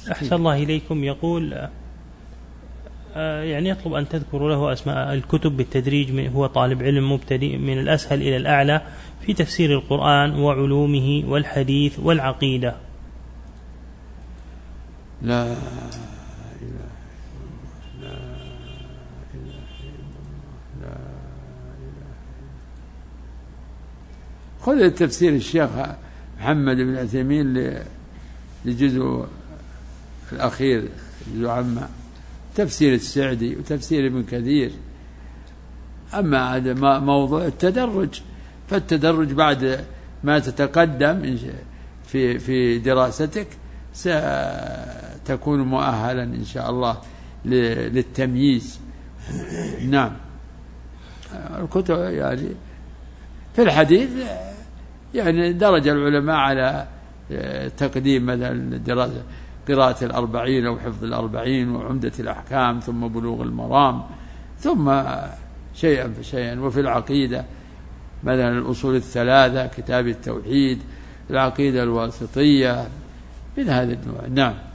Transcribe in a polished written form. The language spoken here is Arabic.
أحسن الله إليكم. يقول يعني يطلب أن تذكروا له أسماء الكتب بالتدريج، هو طالب علم مبتدئ، من الأسهل إلى الأعلى في تفسير القرآن وعلومه والحديث والعقيدة. لا إله إلا الله، لا إله إلا الله، لا إله إلا الله. خذ تفسير الشيخ محمد بن عثيمين لجزء الأخير، جزء عامة، تفسير السعدي وتفسير ابن كثير. أما هذا موضوع التدرج، فالتدرج بعد ما تتقدم في دراستك ستكون مؤهلا إن شاء الله للتمييز. نعم. الكتب يعني في الحديث يعني درج العلماء على تقديم مثلا دراسة قراءة 40 أو حفظ 40 وعمدة الأحكام ثم بلوغ المرام ثم شيئا فشيئا. وفي العقيدة مثلا الأصول الثلاثة، كتاب التوحيد، العقيدة الواسطية، من هذا النوع. نعم.